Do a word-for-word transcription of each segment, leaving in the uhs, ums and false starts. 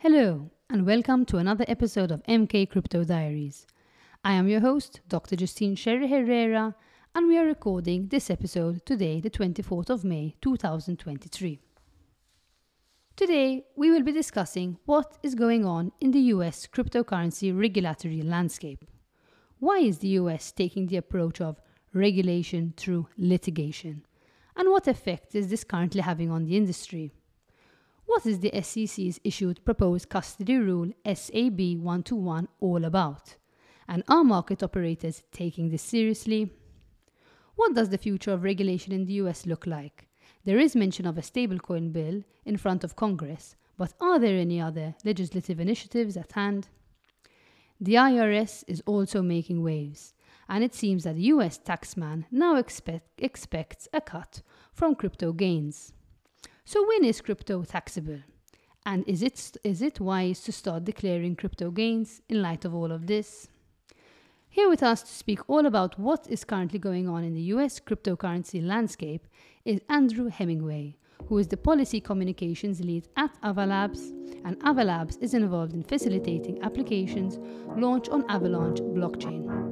Hello, and welcome to another episode of M K Crypto Diaries. I am your host, Doctor Justine Sherry Herrera, and we are recording this episode today, the twenty-fourth of May, two thousand twenty-three. Today, we will be discussing what is going on in the U S cryptocurrency regulatory landscape. Why is the U S taking the approach of regulation through litigation? And what effect is this currently having on the industry? What is the S E C's issued Proposed Custody Rule S A B one twenty-one all about? And are market operators taking this seriously? What does the future of regulation in the U S look like? There is mention of a stablecoin bill in front of Congress, but are there any other legislative initiatives at hand? The I R S is also making waves, and it seems that the U S taxman now expect, expects a cut from crypto gains. So when is crypto taxable? And is it, is it wise to start declaring crypto gains in light of all of this? Here with us to speak all about what is currently going on in the U S cryptocurrency landscape is Andrew Hemingway, who is the policy communications lead at Avalabs, and Avalabs is involved in facilitating applications launched on Avalanche blockchain.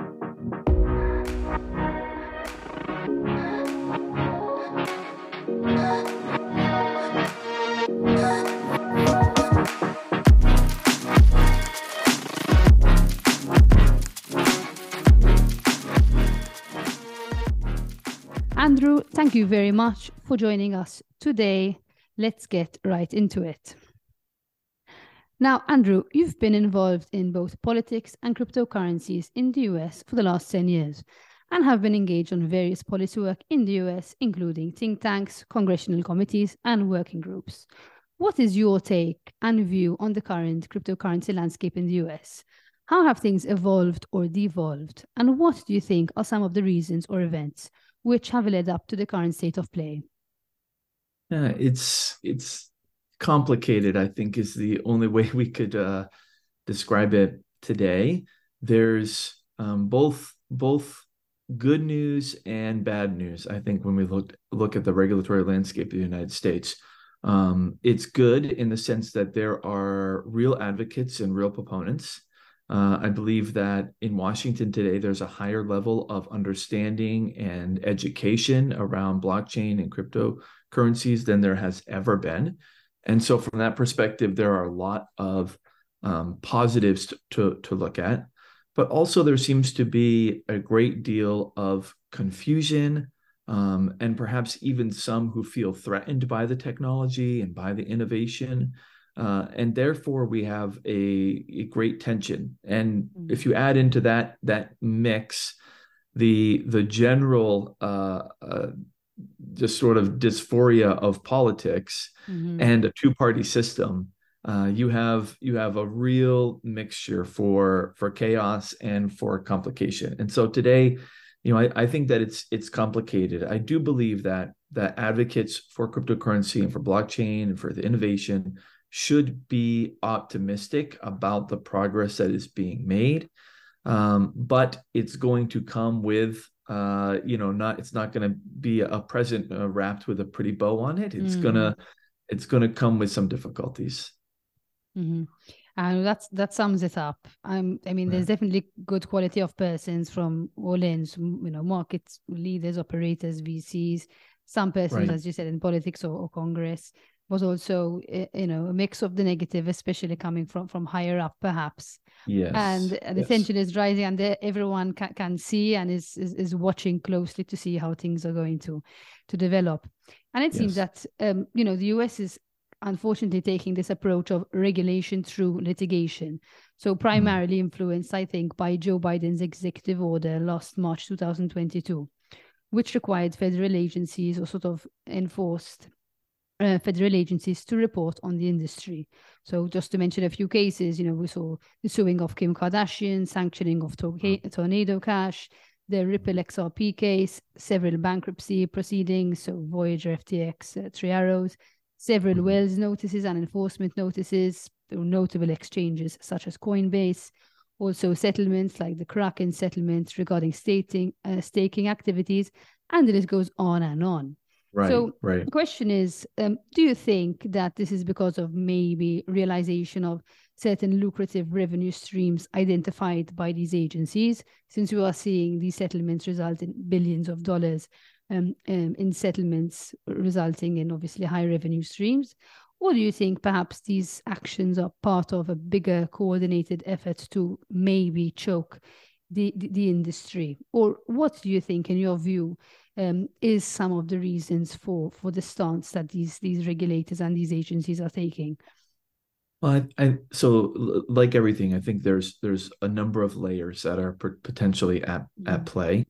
Andrew, thank you very much for joining us today. Let's get right into it. Now, Andrew, you've been involved in both politics and cryptocurrencies in the U S for the last ten years and have been engaged on various policy work in the U S, including think tanks, congressional committees, and working groups. What is your take and view on the current cryptocurrency landscape in the U S? How have things evolved or devolved? And what do you think are some of the reasons or events which have led up to the current state of play? Yeah, it's it's complicated, I think, is the only way we could uh, describe it today. There's um, both both good news and bad news, I think, when we look look at the regulatory landscape of the United States. Um, it's good in the sense that there are real advocates and real proponents. Uh, I believe that in Washington today, there's a higher level of understanding and education around blockchain and cryptocurrencies than there has ever been. And so from that perspective, there are a lot of um, positives to, to, to look at. But also there seems to be a great deal of confusion um, and perhaps even some who feel threatened by the technology and by the innovation. Uh, and therefore, we have a, a great tension. And mm-hmm. if you add into that that mix, the the general uh, uh, just sort of dysphoria of politics mm-hmm. and a two-party system, uh, you have you have a real mixture for for chaos and for complication. And so today, you know, I, I think that it's it's complicated. I do believe that that advocates for cryptocurrency and for blockchain and for the innovation should be optimistic about the progress that is being made. Um, but it's going to come with, uh, you know, not, it's not going to be a present uh, wrapped with a pretty bow on it. It's mm. gonna, it's going to come with some difficulties. Mm-hmm. And that's, that sums it up. Um, I mean, there's right. definitely good quality of persons from all ends, you know, market leaders, operators, V Cs, some persons, right. as you said, in politics or, or Congress. Was also, you know, a mix of the negative, especially coming from from higher up, perhaps. Yes. And the yes. tension is rising, and the, everyone can, can see and is, is is watching closely to see how things are going to to develop. And it yes. seems that um, you know, the U S is unfortunately taking this approach of regulation through litigation. So primarily mm. influenced, I think, by Joe Biden's executive order last March two thousand twenty-two, which required federal agencies or sort of enforced. Uh, federal agencies to report on the industry. So just to mention a few cases, you know, we saw the suing of Kim Kardashian, sanctioning of to- Tornado Cash, the Ripple X R P case, several bankruptcy proceedings, so Voyager, F T X, uh, Three Arrows, several mm-hmm. Wells notices and enforcement notices through notable exchanges such as Coinbase, also settlements like the Kraken settlement regarding stating, uh, staking activities, and the list goes on and on. Right, So right. the question is, um, do you think that this is because of maybe realization of certain lucrative revenue streams identified by these agencies, since we are seeing these settlements result in billions of dollars um, um, in settlements, resulting in obviously high revenue streams? Or do you think perhaps these actions are part of a bigger coordinated effort to maybe choke the, the, the industry? Or what do you think, in your view, um, is some of the reasons for, for the stance that these, these regulators and these agencies are taking? Well, I, I so l- like everything, I think there's there's a number of layers that are p- potentially at at Mm, play.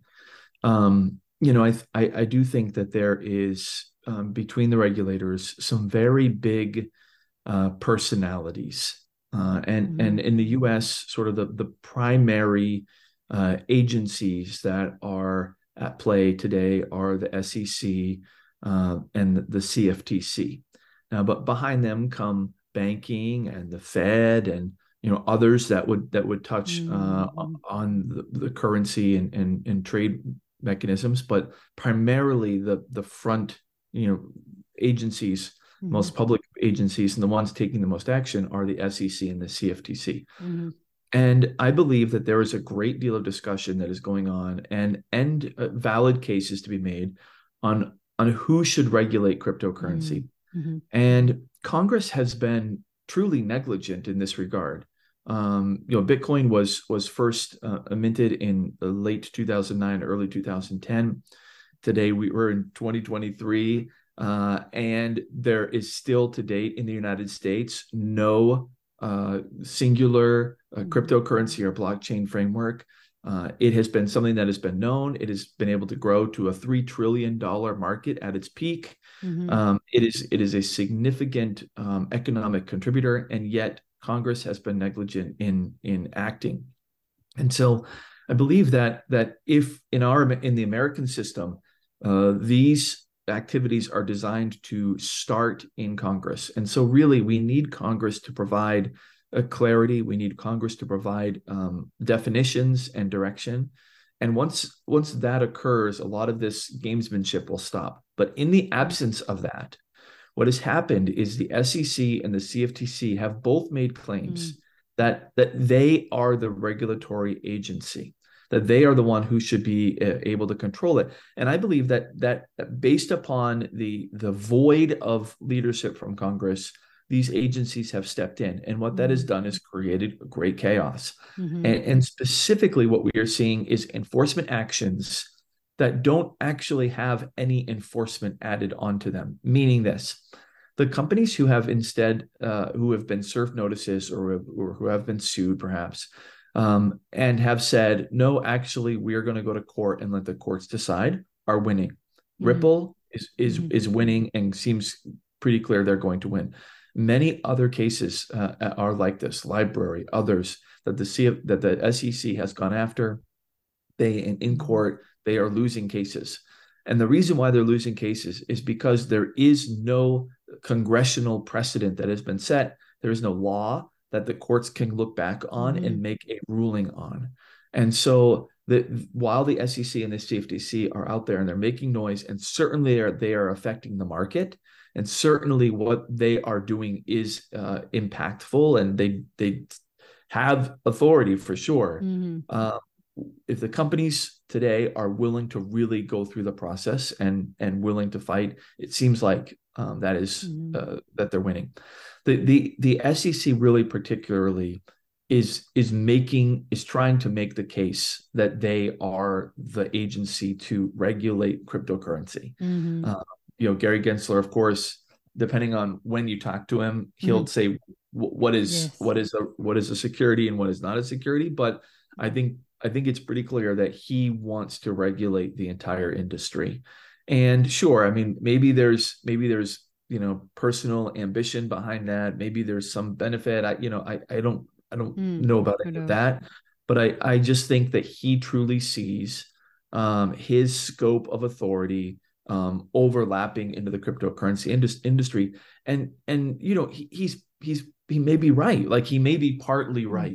Um, you know, I th- I, I do think that there is um, between the regulators some very big uh, personalities, uh, and and mhm, in the U S, sort of the the primary uh, agencies that are at play today are the S E C uh, and the C F T C. Now, but behind them come banking and the Fed and you know others that would that would touch uh, mhm, on the, the currency and, and and trade mechanisms, but primarily the the front you know agencies, mhm, most public agencies, and the ones taking the most action are the S E C and the C F T C. mhm, And I believe that there is a great deal of discussion that is going on and and uh, valid cases to be made on on who should regulate mhm, cryptocurrency. mhm, And Congress has been truly negligent in this regard. Um, you know, Bitcoin was was first uh, minted in late two thousand nine, early two thousand ten. Today we were in twenty twenty-three, uh, and there is still to date in the United States no uh, singular uh, mhm, cryptocurrency or blockchain framework. Uh, it has been something that has been known. It has been able to grow to a three trillion dollar market at its peak. mhm, Um, it is it is a significant um, economic contributor, and yet Congress has been negligent in in acting. And so, I believe that that if in our in the American system, uh, these activities are designed to start in Congress, and so really we need Congress to provide a clarity. We need Congress to provide um, definitions and direction. And once once that occurs, a lot of this gamesmanship will stop. But in the mhm, absence of that, what has happened is the S E C and the C F T C have both made mhm, claims that that they are the regulatory agency, that they are the one who should be uh, able to control it. And I believe that that based upon the the void of leadership from Congress, these agencies have stepped in, and what that has mhm, done is created great chaos. mhm, And, and specifically, what we are seeing is enforcement actions that don't actually have any enforcement added onto them. Meaning this, the companies who have instead uh, who have been served notices or, or who have been sued perhaps um, and have said no, actually we're going to go to court and let the courts decide, are winning. mhm, Ripple is is mhm, is winning and seems pretty clear they're going to win. Many other cases uh, are like this, LBRY, others that the C that the S E C has gone after. They in, in mhm, court they are losing cases, and the reason why they're losing cases is because there is no congressional precedent that has been set. There is no law that the courts can look back on and mhm, make a ruling on. And so the, while the S E C and the C F T C are out there and they're making noise, and certainly are, they are affecting the market, and certainly what they are doing is uh, impactful, and they they have authority for sure. mhm, Uh, if the companies today are willing to really go through the process and and willing to fight, it seems like um, that is mhm, uh, that they're winning. The the the S E C really particularly is is making is trying to make the case that they are the agency to regulate cryptocurrency. mhm, Uh, you know, Gary Gensler, of course, depending on when you talk to him, he'll mhm. say what is Yes. what is a what is a security and what is not a security. But I Mhm, think I think it's pretty clear that he wants to regulate the entire industry. And sure, I mean, maybe there's maybe there's you know personal ambition behind that. Maybe there's some benefit. I you know I I don't I don't mm, know about who any of knows? that, but I I just think that he truly sees um, his scope of authority um, overlapping into the cryptocurrency indus- industry, and and you know he, he's he's he may be right, like he may be partly Mm, right.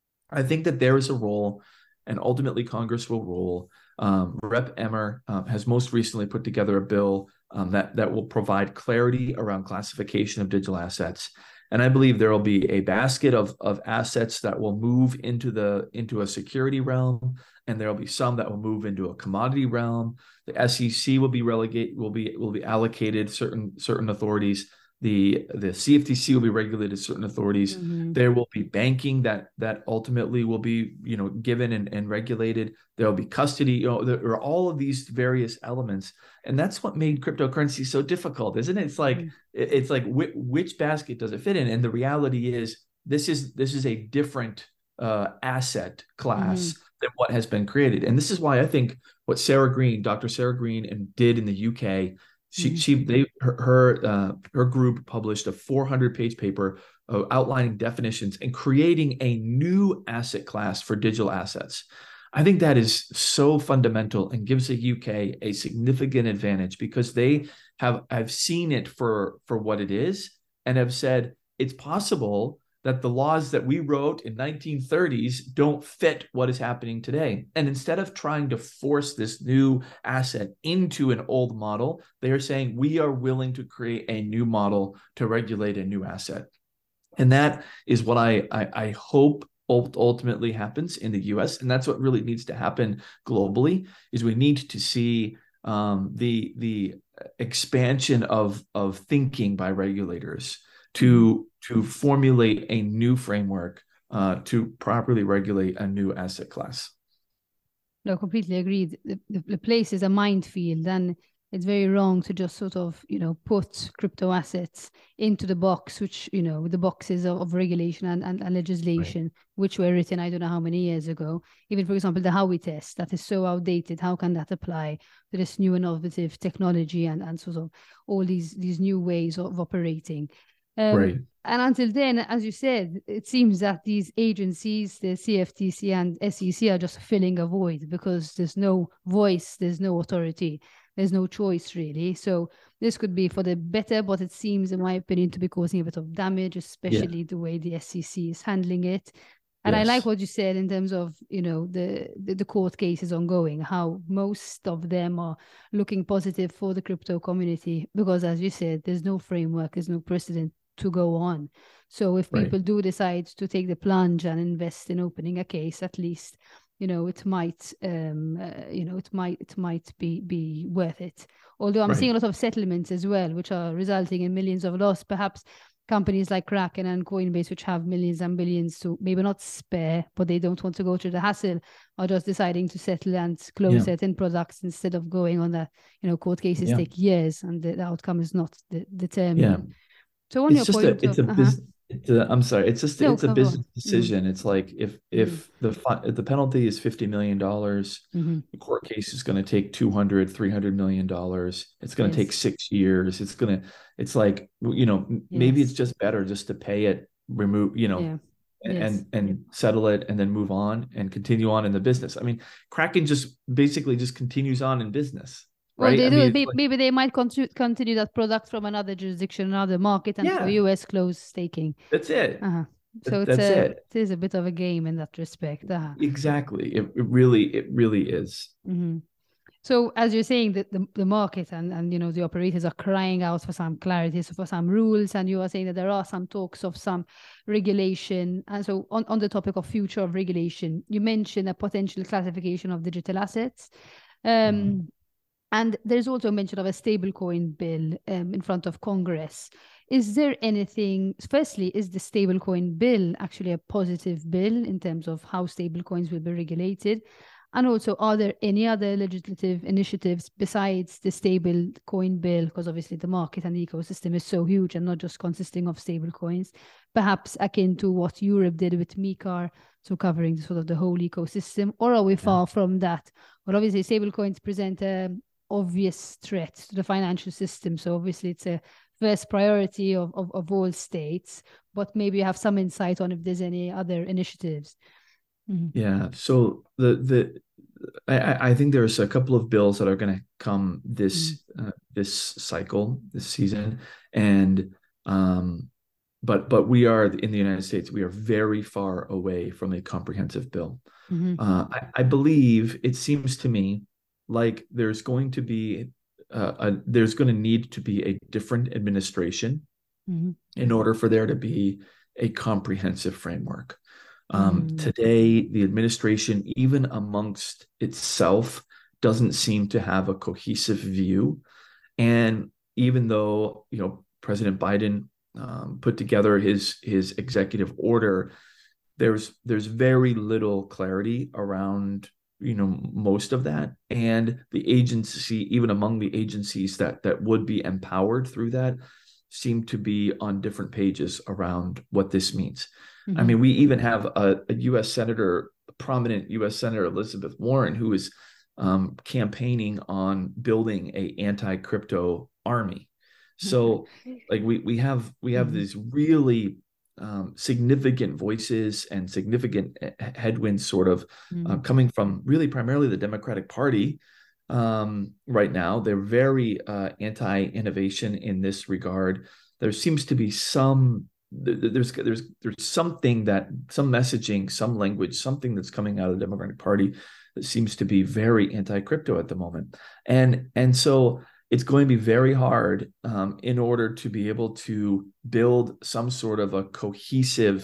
I think that there is a role, and ultimately Congress will rule. Um, Rep Emmer um, has most recently put together a bill um, that that will provide clarity around classification of digital assets. And I believe there will be a basket of, of assets that will move into the into a security realm, and there will be some that will move into a commodity realm. The S E C will be relegate will be will be allocated certain certain authorities. The the C F T C will be regulated certain authorities. Mm-hmm. There will be banking that that ultimately will be, you know, given and, and regulated. There will be custody. You know, there are all of these various elements, and that's what made cryptocurrency so difficult, isn't it? It's like Mm-hmm. it's like which, which basket does it fit in? And the reality is this is this is a different uh, asset class Mm-hmm. than what has been created. And this is why I think what Sarah Green, Doctor Sarah Green, and did in the U K. She Mm-hmm. she they her her, uh, her group published a four hundred page paper uh, outlining definitions and creating a new asset class for digital assets. I think that is so fundamental and gives the U K a significant advantage because they have have seen it for for what it is and have said it's possible that the laws that we wrote in nineteen thirties don't fit what is happening today. And instead of trying to force this new asset into an old model, they are saying we are willing to create a new model to regulate a new asset. And that is what I, I, I hope ultimately happens in the U S. And that's what really needs to happen globally, is we need to see um, the, the expansion of, of thinking by regulators to, to formulate a new framework uh, to properly regulate a new asset class. No, completely agreed. The, the, the place is a minefield, and it's very wrong to just sort of, you know, put crypto assets into the box, which, you know, the boxes of, of regulation and, and, and legislation, right, which were written, I don't know how many years ago. Even, for example, the Howey test, that is so outdated. How can that apply to this new innovative technology and, and sort of all these, these new ways of operating? Um, right. And until then, as you said, it seems that these agencies, the C F T C and S E C, are just filling a void because there's no voice, there's no authority, there's no choice really. So this could be for the better, but it seems, in my opinion, to be causing a bit of damage, especially yeah. the way the S E C is handling it. And yes. I like what you said in terms of, you know, the, the, the court cases ongoing, how most of them are looking positive for the crypto community, because as you said, there's no framework, there's no precedent to go on. So if people right. do decide to take the plunge and invest in opening a case, at least, you know, it might, um, uh, you know, it might, it might be, be worth it. Although I'm right. seeing a lot of settlements as well, which are resulting in millions of loss. Perhaps companies like Kraken and Coinbase, which have millions and billions to maybe not spare, but they don't want to go through the hassle, are just deciding to settle and close yeah. certain products instead of going on that. You know, court cases yeah. take years and the, the outcome is not de- determined. Yeah. So on it's your just point a, it's of, a uh-huh. business. It's a, I'm sorry. It's just no, it's a business on. decision. Mm-hmm. It's like if if mm-hmm. the if the penalty is fifty million dollars, mm-hmm. the court case is going to take two hundred, three hundred million dollars. It's going to yes. take six years. It's going to. It's like, you know, yes. maybe it's just better just to pay it, remove, you know, yeah. and yes. and, and settle it, and then move on and continue on in the business. I mean, Kraken just basically just continues on in business. Well, right? they I do. mean, maybe, like, maybe they might continue continue that product from another jurisdiction, another market, and yeah. for U S close staking. That's it. Uh-huh. So That's it's a, it. it is a bit of a game in that respect. Uh-huh. Exactly. It, it really, it really is. Mm-hmm. So as you're saying, that the, the market and, and, you know, the operators are crying out for some clarity, so for some rules, and you are saying that there are some talks of some regulation. And so on, on the topic of future of regulation, you mentioned a potential classification of digital assets. Um, mm-hmm. And there's also a mention of a stablecoin bill um, in front of Congress. Is there anything, firstly, is the stablecoin bill actually a positive bill in terms of how stablecoins will be regulated? And also, are there any other legislative initiatives besides the stablecoin bill? Because obviously the market and the ecosystem is so huge and not just consisting of stablecoins, perhaps akin to what Europe did with MiCAR, so covering sort of the whole ecosystem, or are we far yeah. from that? Well, obviously stablecoins present a obvious threat to the financial system. So obviously it's a first priority of, of, of all states, but maybe you have some insight on if there's any other initiatives. Mm-hmm. Yeah. So the, the, I, I think there's a couple of bills that are going to come this, mm-hmm. uh, this cycle, this season. And, um, but, but we are in the United States, we are very far away from a comprehensive bill. Mm-hmm. Uh, I, I believe, it seems to me, like there's going to be uh, a, there's going to need to be a different administration mm-hmm. in order for there to be a comprehensive framework. Um, mm. Today, the administration, even amongst itself, doesn't seem to have a cohesive view. And even though, you know, President Biden um, put together his his executive order, there's there's very little clarity around, you know, most of that. And the agency, even among the agencies that that would be empowered through that, seem to be on different pages around what this means. Mm-hmm. I mean, we even have a, a U S senator, a prominent U S Senator Elizabeth Warren, who is um, campaigning on building a anti-crypto army. So, like we we have we have mm-hmm. these really um, significant voices and significant headwinds, sort of mm-hmm. uh, coming from really primarily the Democratic Party. Um, right now, they're very uh, anti-innovation in this regard. There seems to be some there's there's there's something that some messaging, some language, something that's coming out of the Democratic Party that seems to be very anti-crypto at the moment, and and so it's going to be very hard um, in order to be able to build some sort of a cohesive,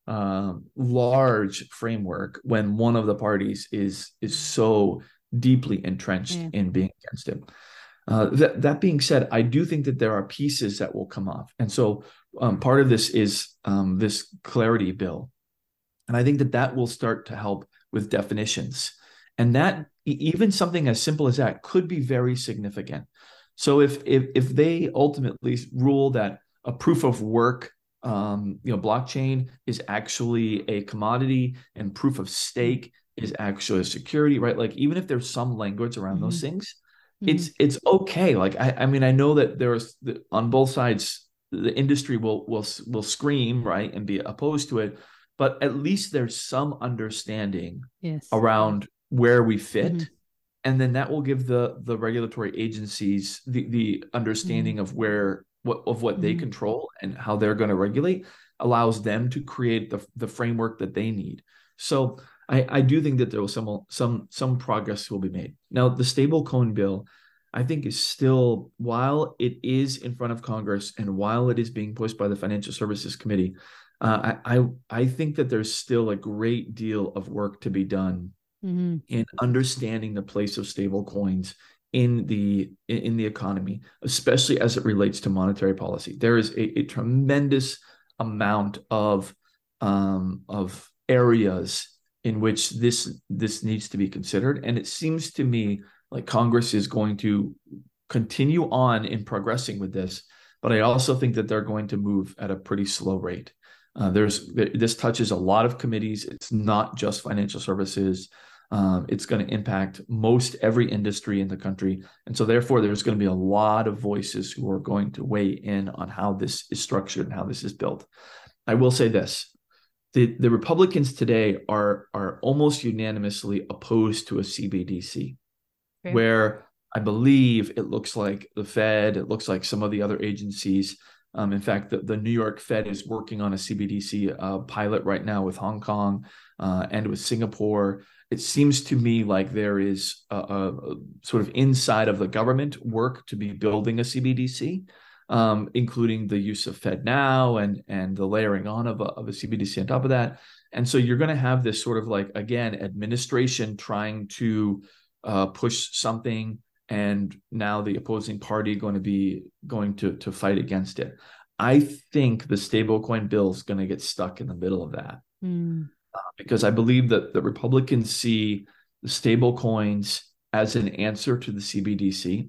um, large framework when one of the parties is is so deeply entrenched yeah. in being against it. Uh, that, that being said, I do think that there are pieces that will come off. And so um, part of this is um, this clarity bill. And I think that that will start to help with definitions. And that even something as simple as that could be very significant. So if if, if they ultimately rule that a proof of work, um, you know, blockchain is actually a commodity and proof of stake is actually a security, right? Like even if there's some language around mm-hmm. those things, mm-hmm. it's it's okay. Like I, I mean, I know that there's the, on both sides, the industry will will will scream, right, and be opposed to it, but at least there's some understanding yes. around where we fit. Mm-hmm. And then that will give the the regulatory agencies the, the understanding mm-hmm. of where what of what mm-hmm. they control and how they're going to regulate, allows them to create the, the framework that they need. So I, I do think that there will some some some progress will be made. Now, the stablecoin bill, I think, is still, while it is in front of Congress and while it is being pushed by the Financial Services Committee, uh, I, I I think that there's still a great deal of work to be done mm-hmm. in understanding the place of stablecoins in the in the economy, especially as it relates to monetary policy. There is a, a tremendous amount of um, of areas in which this this needs to be considered, and it seems to me like Congress is going to continue on in progressing with this, but I also think that they're going to move at a pretty slow rate. Uh, there's this touches a lot of committees. It's not just financial services. Um, it's going to impact most every industry in the country. And so therefore, there's going to be a lot of voices who are going to weigh in on how this is structured and how this is built. I will say this. The, the Republicans today are, are almost unanimously opposed to a C B D C, okay. where I believe it looks like the Fed, it looks like some of the other agencies. Um, in fact, the, the New York Fed is working on a C B D C uh, pilot right now with Hong Kong uh, and with Singapore. It seems to me like there is a, a, a sort of inside of the government work to be building a C B D C, um, including the use of FedNow and, and the layering on of a, of a C B D C on top of that. And so you're going to have this sort of like, again, administration trying to uh, push something, and now the opposing party going to be going to, to fight against it. I think the stablecoin bill is going to get stuck in the middle of that mm. uh, because I believe that the Republicans see the stablecoins as an answer to the C B D C,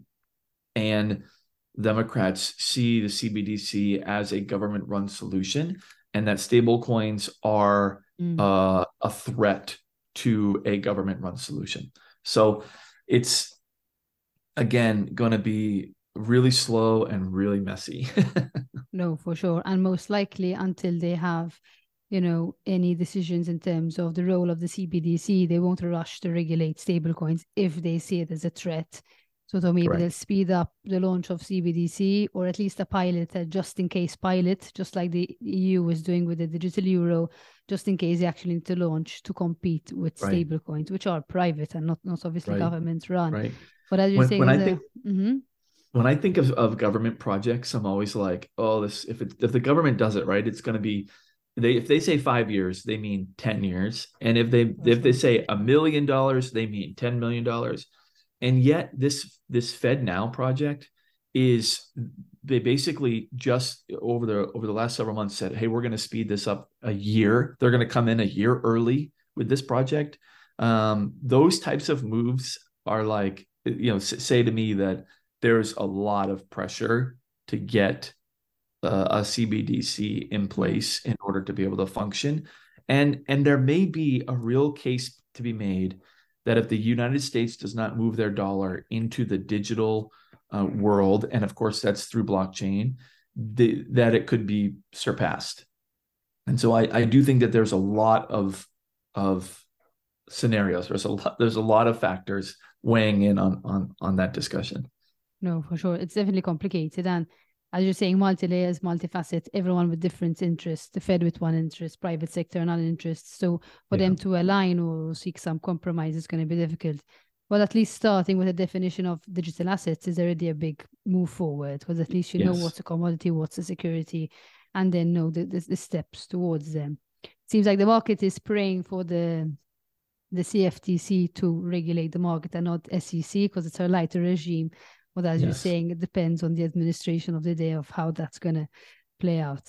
and Democrats see the C B D C as a government-run solution, and that stablecoins are mm. uh, a threat to a government-run solution. So it's, again, going to be really slow and really messy. No, for sure. And most likely until they have, you know, any decisions in terms of the role of the C B D C, they won't rush to regulate stablecoins if they see it as a threat. So, so maybe Correct. They'll speed up the launch of C B D C, or at least a pilot, a just in case pilot, just like the E U is doing with the digital euro, just in case they actually need to launch to compete with right. stablecoins, which are private and not, not obviously right. government run. Right. But as you're when, saying, when I a, think mm-hmm. when I think of, of government projects, I'm always like, oh, this if it if the government does it right, it's going to be they if they say five years, they mean ten years, and if they For if they sure. say a million dollars, they mean ten million dollars, and yet this this FedNow project is they basically just over the over the last several months said, hey, we're going to speed this up a year. They're going to come in a year early with this project. Um, those types of moves are like, you know, say to me that there's a lot of pressure to get uh, a C B D C in Yeah. place in order to be able to function. And, and there may be a real case to be made that if the United States does not move their dollar into the digital uh, world, and of course that's through blockchain, the, that it could be surpassed. And so I, I do think that there's a lot of of scenarios. There's a lot there's a lot of factors weighing in on on on that discussion. No, for sure. It's definitely complicated. And as you're saying, multi-layers, multifaceted, everyone with different interests, the Fed with one interest, private sector another interest. So for Yeah. them to align or seek some compromise is going to be difficult. But at least starting with a definition of digital assets is already a big move forward, because at least you know Yes. what's a commodity, what's a security, and then know the, the, the steps towards them. It seems like the market is praying for the the C F T C to regulate the market and not S E C, because it's a lighter regime. But as you're Yes. saying, it depends on the administration of the day of how that's going to play out.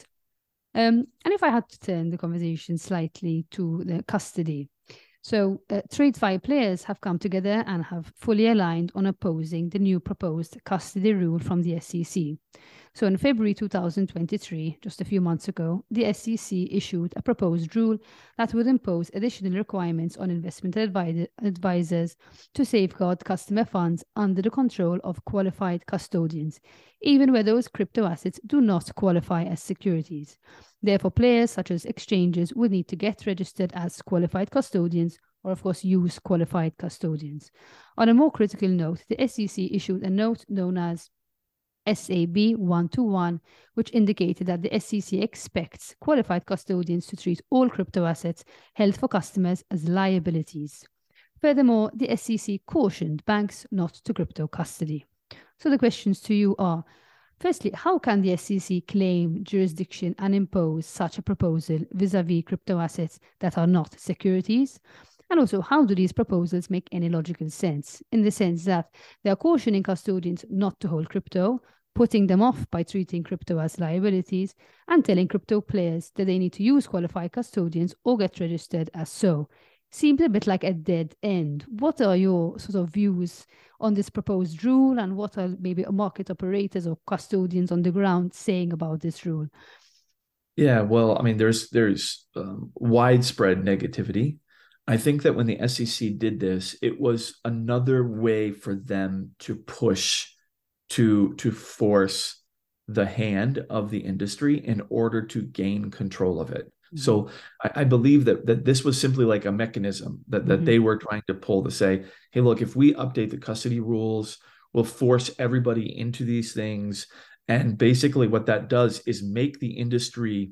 Um, and if I had to turn the conversation slightly to the custody. So uh, TradeFi players have come together and have fully aligned on opposing the new proposed custody rule from the S E C. So in February two thousand twenty-three, just a few months ago, the S E C issued a proposed rule that would impose additional requirements on investment advi advisors to safeguard customer funds under the control of qualified custodians, even where those crypto assets do not qualify as securities. Therefore, players such as exchanges would need to get registered as qualified custodians or, of course, use qualified custodians. On a more critical note, the S E C issued a note known as S A B one twenty-one, which indicated that the S E C expects qualified custodians to treat all crypto assets held for customers as liabilities. Furthermore, the S E C cautioned banks not to crypto custody. So the questions to you are, firstly, how can the S E C claim jurisdiction and impose such a proposal vis-a-vis crypto assets that are not securities? And also, how do these proposals make any logical sense? In the sense that they are cautioning custodians not to hold crypto, putting them off by treating crypto as liabilities, and telling crypto players that they need to use qualified custodians or get registered as so. Seems a bit like a dead end. What are your sort of views on this proposed rule, and what are maybe market operators or custodians on the ground saying about this rule? Yeah, well, I mean, there's there's um, widespread negativity. I think that when the S E C did this, it was another way for them to push to to force the hand of the industry in order to gain control of it. Mm-hmm. So I, I believe that that this was simply like a mechanism that, that mm-hmm. they were trying to pull to say, hey, look, if we update the custody rules, we'll force everybody into these things. And basically what that does is make the industry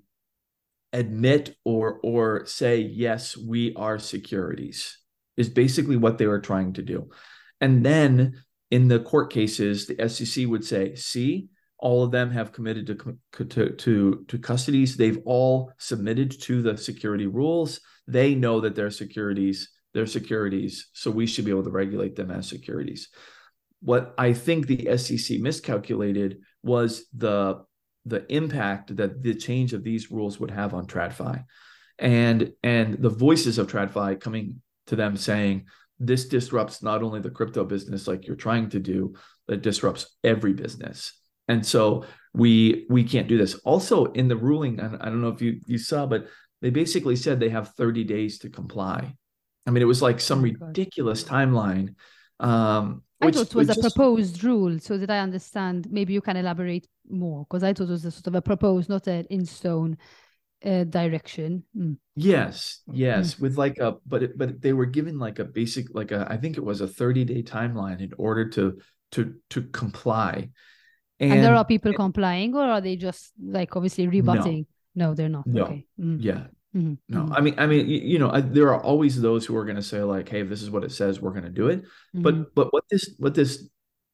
admit or or say, yes, we are securities, is basically what they were trying to do. And then in the court cases, the S E C would say, see, all of them have committed to, to, to, to custodies. They've all submitted to the security rules. They know that they're securities, they're securities, so we should be able to regulate them as securities. What I think the S E C miscalculated was the the impact that the change of these rules would have on TradFi, and and the voices of TradFi coming to them saying this disrupts not only the crypto business like you're trying to do, but it disrupts every business. And so we we can't do this. Also in the ruling, and I don't know if you you saw, but they basically said they have thirty days to comply. I mean, it was like some oh ridiculous God. timeline. Um, I which, thought it was a just, proposed rule, so that I understand. Maybe you can elaborate more, because I thought it was a sort of a proposed, not an in stone uh, direction. Mm. Yes, yes, mm. with like a, but it, but they were given like a basic, like a, I think it was a thirty day timeline in order to to to comply. And, and there are people and, complying, or are they just like obviously rebutting? No, no they're not. No. Okay. Mm. Yeah. Mm-hmm. No, I mean, I mean, you, you know, I, there are always those who are going to say like, "Hey, if this is what it says, we're going to do it." Mm-hmm. But, but what this, what this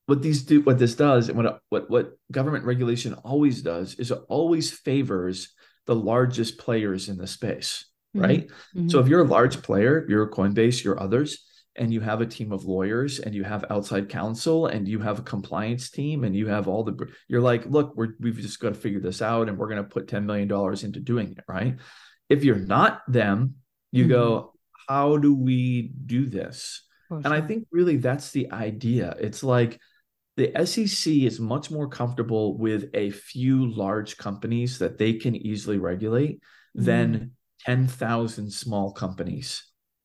what these do, what this does, and what what what government regulation always does is it always favors the largest players in the space, right? Mm-hmm. Mm-hmm. So if you're a large player, you're a Coinbase, you're others, and you have a team of lawyers, and you have outside counsel, and you have a compliance team, and you have all the, you're like, look, we're we've just got to figure this out, and we're going to put ten million dollars into doing it, right? If you're not them, you Mm-hmm. go, how do we do this? For And I sure. think really that's the idea. It's like the S E C is much more comfortable with a few large companies that they can easily regulate Mm-hmm. than ten thousand small companies.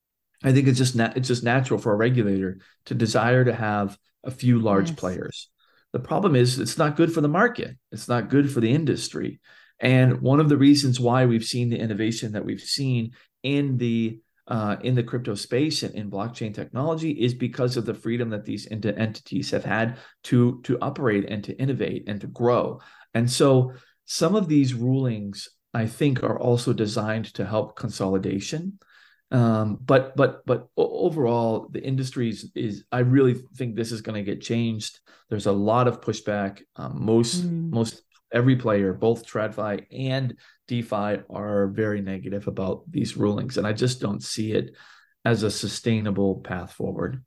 I think it's just nat- it's just natural for a regulator to desire to have a few large Yes. players. The problem is it's not good for the market. It's not good for the industry. And one of the reasons why we've seen the innovation that we've seen in the uh, in the crypto space and in blockchain technology is because of the freedom that these ent- entities have had to to operate and to innovate and to grow. And so some of these rulings, I think, are also designed to help consolidation. Um, but but but overall, the industry is, is I really think this is going to get changed. There's a lot of pushback. Um, most Mm. most every player, both TradFi and DeFi, are very negative about these rulings, and I just don't see it as a sustainable path forward.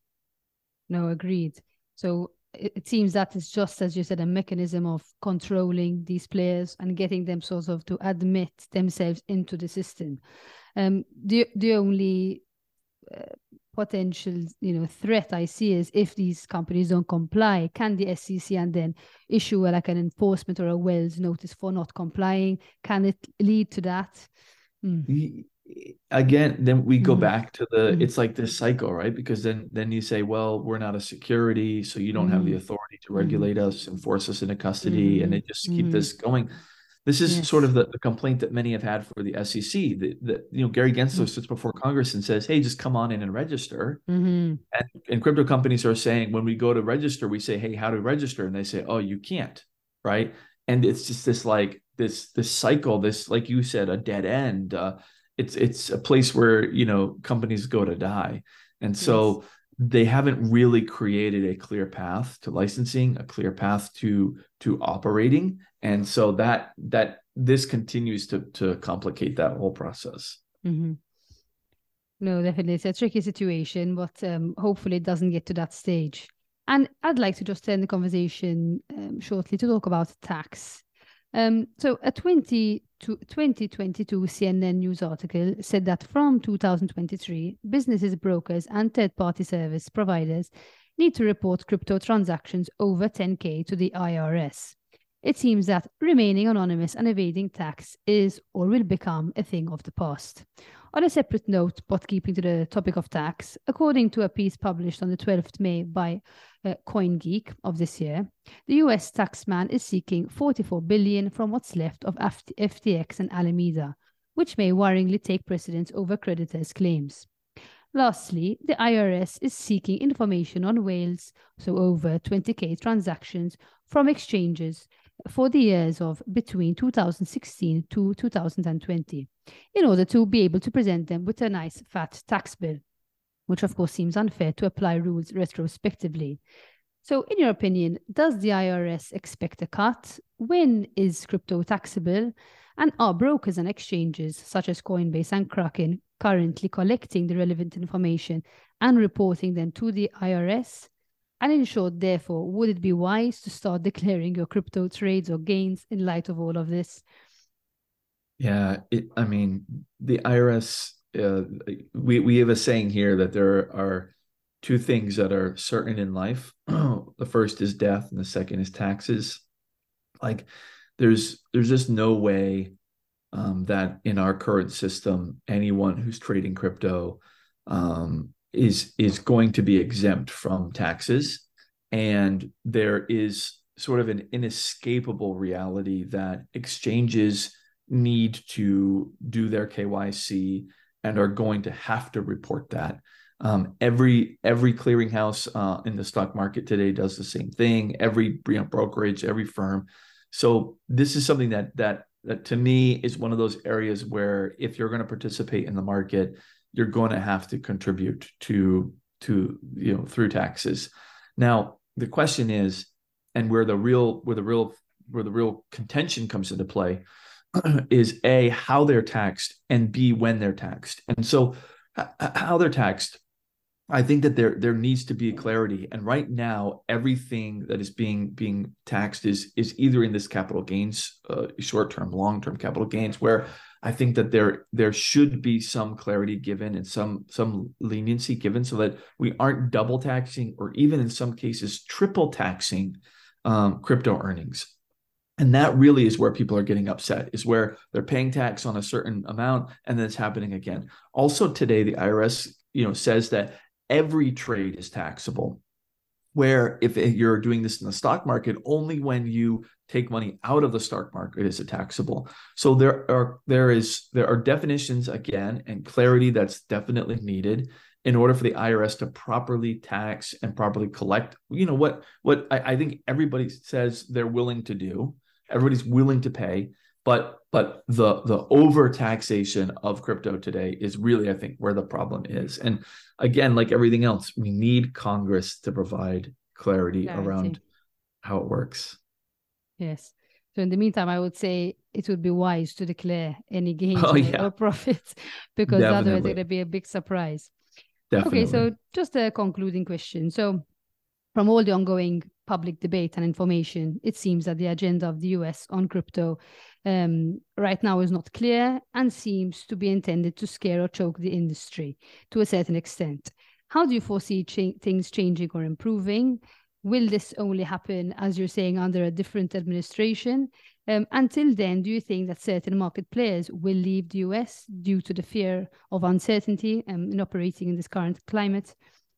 No, agreed. So it, it seems that it's just, as you said, a mechanism of controlling these players and getting them sort of to admit themselves into the system. Um, the the only uh, potential, you know, threat I see is if these companies don't comply, can the S E C and then issue a, like an enforcement or a Wells notice for not complying? Can it lead to that? Mm. Again, then we go Mm-hmm. back to the, Mm-hmm. it's like this cycle, right? Because then then you say, well, we're not a security, so you don't have the authority to Mm-hmm. regulate us and force us into custody, and they just keep Mm-hmm. this going. This is Yes. sort of the, the complaint that many have had for the S E C. That, that you know, Gary Gensler Mm-hmm. sits before Congress and says, "Hey, just come on in and register." Mm-hmm. And, and crypto companies are saying, when we go to register, we say, "Hey, how to register?" And they say, "Oh, you can't," right? And it's just this like this this cycle, this, like you said, a dead end. Uh, it's it's a place where, you know, companies go to die, and so Yes. they haven't really created a clear path to licensing, a clear path to to operating, and so that that this continues to to complicate that whole process. Mm-hmm. No, definitely. It's a tricky situation, but um, hopefully it doesn't get to that stage. And I'd like to just turn the conversation um, shortly to talk about tax. Um, so a twenty to twenty twenty-two C N N news article said that from two thousand twenty-three, businesses, brokers, and third-party service providers need to report crypto transactions over ten K to the I R S. It seems that remaining anonymous and evading tax is or will become a thing of the past. On a separate note, but keeping to the topic of tax, according to a piece published on the twelfth of May by uh, CoinGeek of this year, the U S taxman is seeking forty-four billion dollars from what's left of F T X and Alameda, which may worryingly take precedence over creditors' claims. Lastly, the I R S is seeking information on whales, so over twenty K transactions from exchanges for the years of between two thousand sixteen to two thousand twenty, in order to be able to present them with a nice fat tax bill, which of course seems unfair to apply rules retrospectively. So in your opinion, does the I R S expect a cut? When is crypto taxable? And are brokers and exchanges such as Coinbase and Kraken currently collecting the relevant information and reporting them to the I R S? And in short, therefore, would it be wise to start declaring your crypto trades or gains in light of all of this? Yeah, it, I mean, the I R S, uh, we, we have a saying here that there are two things that are certain in life. The first is death, and the second is taxes. Like, there's there's just no way um, that in our current system, anyone who's trading crypto um, is is going to be exempt from taxes. And there is sort of an inescapable reality that exchanges need to do their K Y C and are going to have to report that. Um, every every clearinghouse uh, in the stock market today does the same thing. Every, you know, brokerage, every firm. So this is something that that that to me is one of those areas where if you're going to participate in the market, you're going to have to contribute to to you know through taxes. Now, the question is, and where the real where the real where the real contention comes into play, is A, how they're taxed, and B, when they're taxed. And so how they're taxed, I think that there there needs to be clarity. And right now, everything that is being being taxed is is either in this capital gains, uh, short-term, long-term capital gains, where I think that there there should be some clarity given and some some leniency given so that we aren't double taxing or even in some cases triple taxing um, crypto earnings. And that really is where people are getting upset, is where they're paying tax on a certain amount and then it's happening again. Also today, the I R S, you know, says that every trade is taxable, where if you're doing this in the stock market, only when you take money out of the stock market is it taxable. So there are there is there are definitions again and clarity that's definitely needed in order for the I R S to properly tax and properly collect, you know, what what I, I think everybody says they're willing to do. Everybody's willing to pay, but but the the over taxation of crypto today is really, I think, where the problem is. And again, like everything else, we need Congress to provide clarity, clarity. around how it works. Yes. So in the meantime, I would say it would be wise to declare any gains oh, yeah. or profits, because Definitely. Otherwise it's going to be a big surprise. Definitely. Okay, so just a concluding question. So from all the ongoing public debate and information, it seems that the agenda of the U S on crypto um, right now is not clear and seems to be intended to scare or choke the industry to a certain extent. How do you foresee cha things changing or improving? Will this only happen, as you're saying, under a different administration? Um, until then, do you think that certain market players will leave the U S due to the fear of uncertainty um, in operating in this current climate?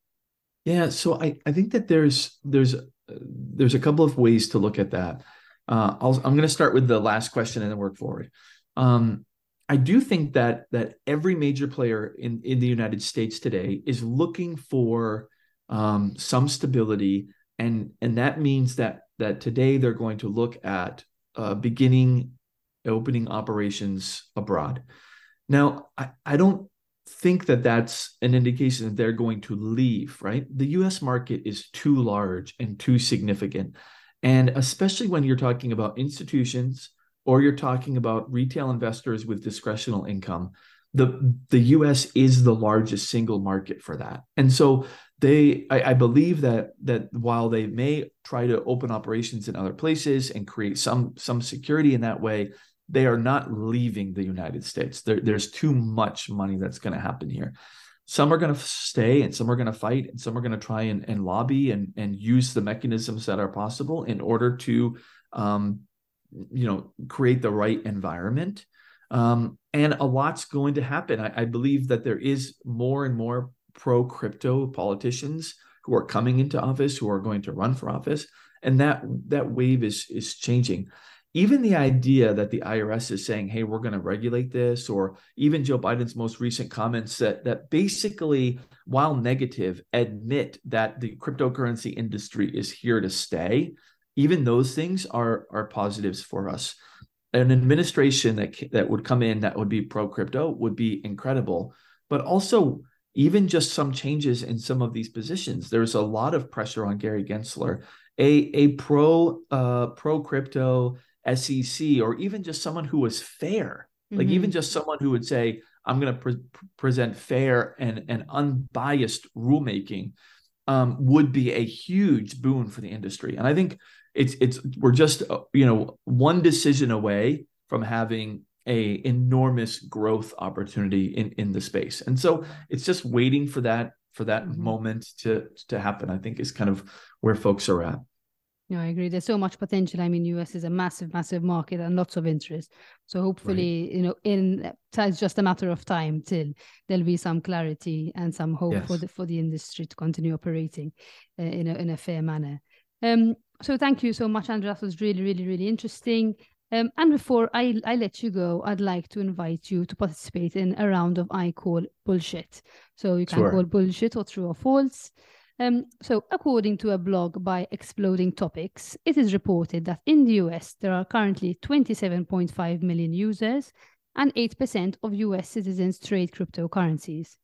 Yeah, so I, I think that there's there's uh, there's a couple of ways to look at that. Uh, I'll, I'm going to start with the last question and then work forward. Um, I do think that that every major player in, in the United States today is looking for um, some stability, and and that means that that today they're going to look at uh, beginning opening operations abroad. Now, I, I don't think that that's an indication that they're going to leave, right? The U S market is too large and too significant. And especially when you're talking about institutions or you're talking about retail investors with discretional income, the, the U S is the largest single market for that. And so they, I, I believe that, that while they may try to open operations in other places and create some, some security in that way, they are not leaving the United States. There, there's too much money that's going to happen here. Some are going to stay and some are going to fight and some are going to try and, and lobby and, and use the mechanisms that are possible in order to, um, you know, create the right environment. Um, and a lot's going to happen. I, I believe that there is more and more pro-crypto politicians who are coming into office, who are going to run for office. And that, that wave is, is changing. Even the idea that the I R S is saying, hey, we're going to regulate this, or even Joe Biden's most recent comments that, that basically, while negative, admit that the cryptocurrency industry is here to stay, even those things are, are positives for us. An administration that, that would come in that would be pro-crypto would be incredible. But also, even just some changes in some of these positions. There's a lot of pressure on Gary Gensler, a, a pro, uh, pro-crypto S E C, or even just someone who was fair, like mm-hmm. even just someone who would say, I'm going to pre present fair and, and unbiased rulemaking, um, would be a huge boon for the industry. And I think it's, it's, we're just, uh, you know, one decision away from having a enormous growth opportunity in, in the space. And so it's just waiting for that, for that mm-hmm. moment to, to happen, I think is kind of where folks are at. No, I agree. There's so much potential. I mean, U S is a massive, massive market and lots of interest. So hopefully, right. you know, in it's just a matter of time till there'll be some clarity and some hope yes. for the for the industry to continue operating uh, in a in a fair manner. Um. So thank you so much, Andrew. That was really, really, really interesting. Um. And before I I let you go, I'd like to invite you to participate in a round of I Call Bullshit. So you can sure. call bullshit or true or false. Um, so according to a blog by Exploding Topics, it is reported that in the U S, there are currently twenty-seven point five million users and eight percent of U S citizens trade cryptocurrencies.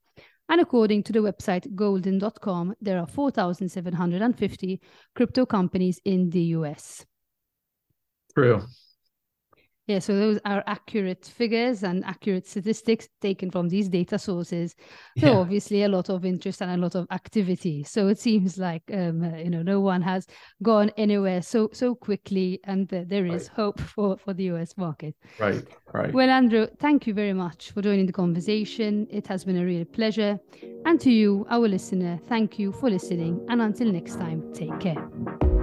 And according to the website golden dot com, there are four thousand seven hundred fifty crypto companies in the U S. True. Yeah, so those are accurate figures and accurate statistics taken from these data sources. So Yeah. obviously a lot of interest and a lot of activity. So it seems like um, uh, you know, no one has gone anywhere so so quickly, and uh, there is Right. hope for for the U S market. Right. Right. Well, Andrew, thank you very much for joining the conversation. It has been a real pleasure. And to you, our listener, thank you for listening. And until next time, take care.